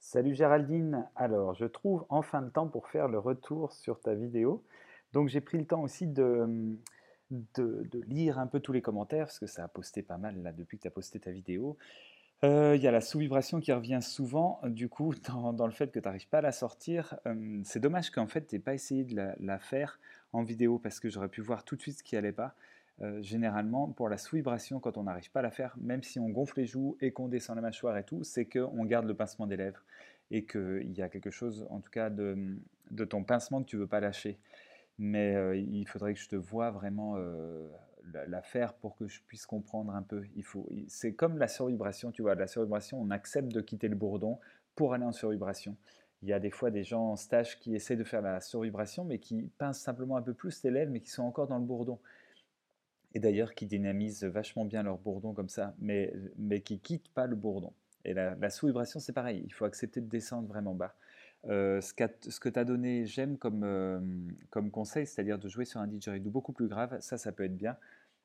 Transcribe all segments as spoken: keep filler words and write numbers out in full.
Salut Géraldine, alors je trouve enfin le temps pour faire le retour sur ta vidéo. Donc j'ai pris le temps aussi de, de, de lire un peu tous les commentaires, parce que ça a posté pas mal là depuis que tu as posté ta vidéo. Euh, Il y a la sous-vibration qui revient souvent, du coup, dans, dans le fait que tu n'arrives pas à la sortir. Euh, c'est dommage qu'en fait tu n'aies pas essayé de la, la faire en vidéo, parce que j'aurais pu voir tout de suite ce qui allait pas. Euh, généralement, pour la sous-vibration, quand on n'arrive pas à la faire, même si on gonfle les joues et qu'on descend la mâchoire et tout, c'est qu'on garde le pincement des lèvres et qu'il y a quelque chose, en tout cas, de, de ton pincement que tu veux pas lâcher. Mais euh, il faudrait que je te voie vraiment euh, la, la faire pour que je puisse comprendre un peu. Il faut, il- c'est comme la survibration, tu vois. La survibration, on accepte de quitter le bourdon pour aller en survibration. Il y a des fois des gens en stage qui essaient de faire la survibration, mais qui pincent simplement un peu plus les lèvres, mais qui sont encore dans le bourdon. Et d'ailleurs, qui dynamisent vachement bien leur bourdon comme ça, mais, mais qui quittent pas le bourdon. Et la, la sous-vibration, c'est pareil, il faut accepter de descendre vraiment bas. Euh, ce, qu'a- ce que tu as donné, j'aime comme, euh, comme conseil, c'est-à-dire de jouer sur un didgeridoo beaucoup plus grave, ça, ça peut être bien.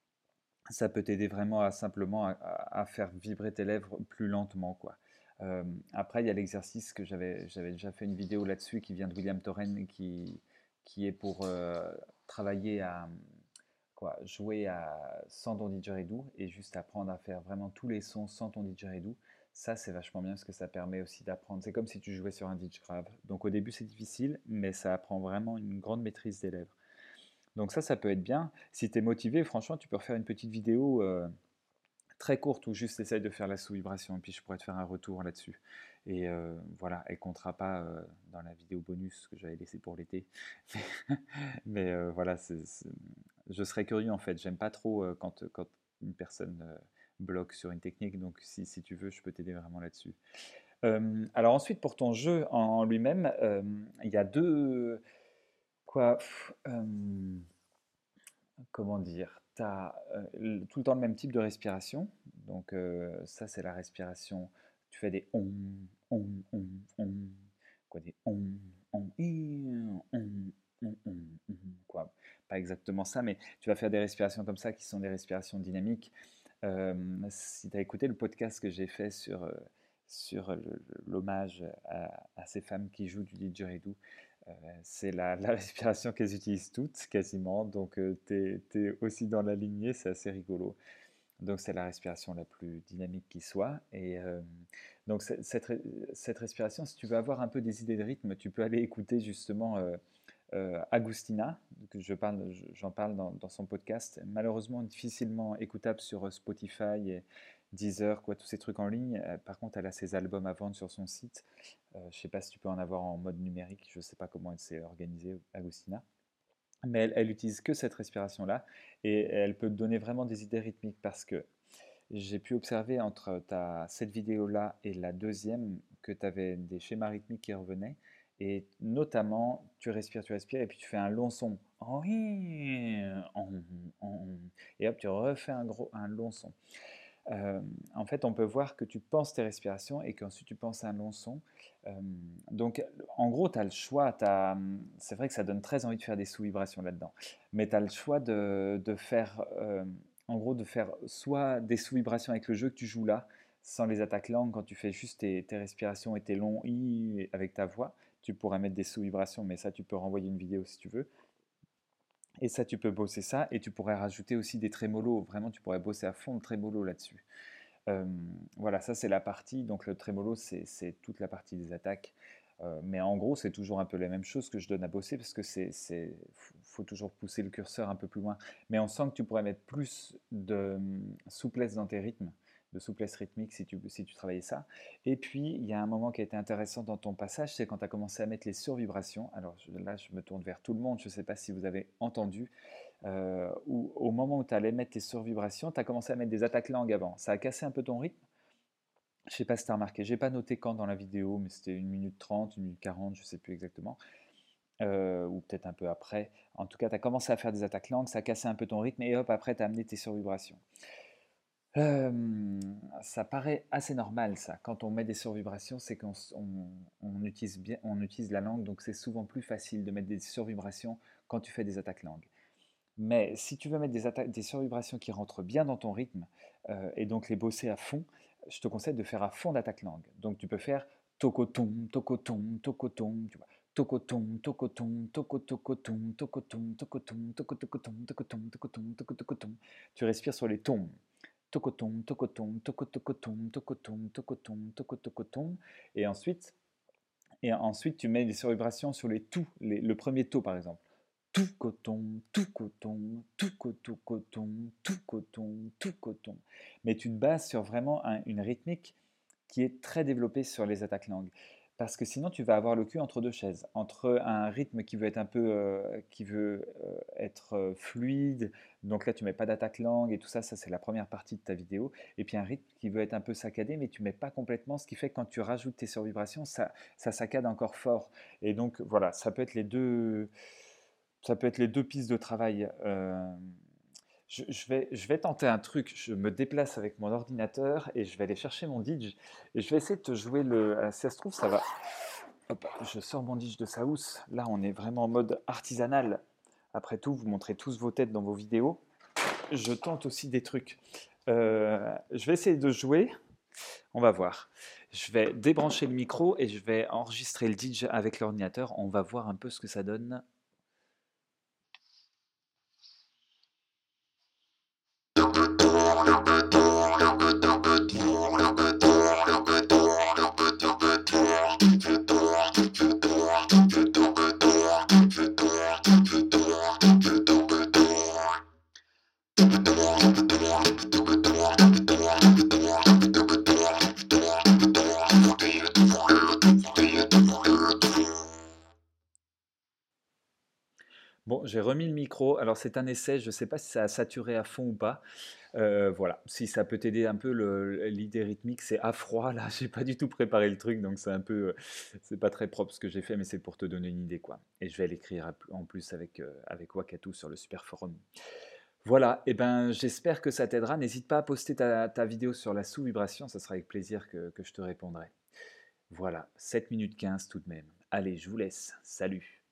Ça peut t'aider vraiment à simplement à, à- à faire vibrer tes lèvres plus lentement, quoi. Euh, Après, il y a l'exercice que j'avais, j'avais déjà fait une vidéo là-dessus qui vient de William Torren, qui, qui est pour euh, travailler à, quoi, jouer à, sans ton didgeridoo et juste apprendre à faire vraiment tous les sons sans ton didgeridoo. Ça, c'est vachement bien parce que ça permet aussi d'apprendre. C'est comme si tu jouais sur un didgegrave. Donc au début, c'est difficile, mais ça apprend vraiment une grande maîtrise des lèvres. Donc ça, ça peut être bien. Si tu es motivé, franchement, tu peux refaire une petite vidéo euh, très courte où juste essaye de faire la sous-vibration et puis je pourrais te faire un retour là-dessus. Et euh, voilà, elle comptera pas euh, dans la vidéo bonus que j'avais laissée pour l'été. Mais euh, voilà, c'est, c'est- je serais curieux en fait. J'aime pas trop euh, quand, quand une personne euh, bloque sur une technique, donc si, si tu veux, je peux t'aider vraiment là-dessus. Euh, alors ensuite, pour ton jeu en lui-même, euh, il y a deux... Quoi pff, euh, comment dire? Tu as tout le temps le même type de respiration. Donc euh, ça, c'est la respiration. Tu fais des on, on, on, on. Quoi, des on, on, i, on, on, on, on, quoi. Pas exactement ça, mais tu vas faire des respirations comme ça qui sont des respirations dynamiques. Euh, si tu as écouté le podcast que j'ai fait sur, euh, sur le- l'hommage à, à ces femmes qui jouent du didgeridoo, euh, c'est la, la respiration qu'elles utilisent toutes quasiment, donc tu es, aussi dans la lignée, c'est assez rigolo. Donc c'est la respiration la plus dynamique qui soit. Et euh, donc c'est- cette, re- cette respiration, si tu veux avoir un peu des idées de rythme, tu peux aller écouter justement euh, euh, Agustina, que je parle, je- j'en parle dans, dans son podcast, malheureusement difficilement écoutable sur euh, Spotify et Deezer, quoi, tous ces trucs en ligne. Euh, par contre, elle a ses albums à vendre sur son site. Euh, je ne sais pas si tu peux en avoir en mode numérique, je ne sais pas comment elle s'est organisée, Agustina. Mais elle, elle utilise que cette respiration-là et elle peut te donner vraiment des idées rythmiques parce que j'ai pu observer entre ta, cette vidéo-là et la deuxième que tu avais des schémas rythmiques qui revenaient. Et notamment, tu respires, tu respires, et puis tu fais un long son. Et hop, tu refais un, gros, un long son. Euh, En fait, on peut voir que tu penses tes respirations et qu'ensuite tu penses à un long son. Euh, donc, en gros, tu as le choix. t'as- C'est vrai que ça donne très envie de faire des sous-vibrations là-dedans. Mais tu as le choix de, de faire, euh, en gros, de faire soit des sous-vibrations avec le jeu que tu joues là, sans les attaques langues, quand tu fais juste tes, tes respirations et tes longs i avec ta voix. Tu pourrais mettre des sous-vibrations, mais ça, tu peux renvoyer une vidéo si tu veux. Et ça, tu peux bosser ça et tu pourrais rajouter aussi des trémolos. Vraiment, tu pourrais bosser à fond le trémolo là-dessus. Euh, voilà, ça c'est la partie. Donc le trémolo, c'est c'est toute la partie des attaques. Euh, mais en gros, c'est toujours un peu la même chose que je donne à bosser parce que c'est, c'est, faut, faut toujours pousser le curseur un peu plus loin. Mais on sent que tu pourrais mettre plus de hum, souplesse dans tes rythmes, de souplesse rythmique si tu, si tu travaillais ça. Et puis, il y a un moment qui a été intéressant dans ton passage, c'est quand tu as commencé à mettre les survibrations. Alors je- là, je me tourne vers tout le monde. Je ne sais pas si vous avez entendu euh, où au moment où tu allais mettre tes survibrations, tu as commencé à mettre des attaques langues avant. Ça a cassé un peu ton rythme. Je sais pas si tu as remarqué. J'ai pas noté quand dans la vidéo, mais c'était une minute trente, une minute quarante, je sais plus exactement. Euh, ou peut-être un peu après. En tout cas, tu as commencé à faire des attaques langues, ça a cassé un peu ton rythme et hop, après, tu as amené tes survibrations. Euh, Ça paraît assez normal, ça. Quand on met des survibrations, c'est qu'on s- on- on utilise bien, on utilise la langue, donc c'est souvent plus facile de mettre des survibrations quand tu fais des attaques langues. Mais si tu veux mettre des, attaques, des survibrations qui rentrent bien dans ton rythme euh, et donc les bosser à fond, je te conseille de faire à fond d'attaque langue. Donc tu peux faire tocoton, tocoton, tocoton, tu vois. Tocoton, tocoton, tocotocoton, tocoton, tocoton, tocotocoton, tocoton, tocoton, tocotocoton. Tu respires sur les tons. Tocoton, tocoton, tocotocoton, tocoton, tocoton, tocotocoton. Et ensuite, et ensuite, tu mets des survibrations sur les tout, les- le premier taux par exemple. Tout coton, tout coton, tout coton, coton, tout coton, tout coton. Mais tu te bases sur vraiment un- une rythmique qui est très développée sur les attaques langues. Parce que sinon, tu vas avoir le cul entre deux chaises, entre un rythme qui veut être un peu, euh, qui veut euh, être euh, fluide. Donc là, tu mets pas d'attaque langue et tout ça. Ça, c'est la première partie de ta vidéo. Et puis un rythme qui veut être un peu saccadé, mais tu mets pas complètement. Ce qui fait que quand tu rajoutes tes survibrations, ça, ça saccade encore fort. Et donc voilà, ça peut être les deux, ça peut être les deux pistes de travail. Euh, je, je vais, je vais tenter un truc. Je me déplace avec mon ordinateur et je vais aller chercher mon D J et je vais essayer de te jouer le. Si ça se trouve, ça va. Hop, je sors mon D J de sa housse. Là, on est vraiment en mode artisanal. Après tout, vous montrez tous vos têtes dans vos vidéos. Je tente aussi des trucs. Euh, je vais essayer de jouer. On va voir. Je vais débrancher le micro et je vais enregistrer le D J avec l'ordinateur. On va voir un peu ce que ça donne. Bon, j'ai remis le micro. Alors, c'est un essai. Je ne sais pas si ça a saturé à fond ou pas. Euh, voilà. Si ça peut t'aider un peu, le- l'idée rythmique, c'est à froid. Là, j'ai pas du tout préparé le truc, donc c'est un peu, euh, c'est pas très propre ce que j'ai fait, mais c'est pour te donner une idée, quoi. Et je vais l'écrire en plus avec euh, avec Wakatu sur le Super Forum. Voilà. Et ben, j'espère que ça t'aidera. N'hésite pas à poster ta, ta vidéo sur la sous-vibration. Ça sera avec plaisir que, que je te répondrai. Voilà. sept minutes quinze tout de même. Allez, je vous laisse. Salut.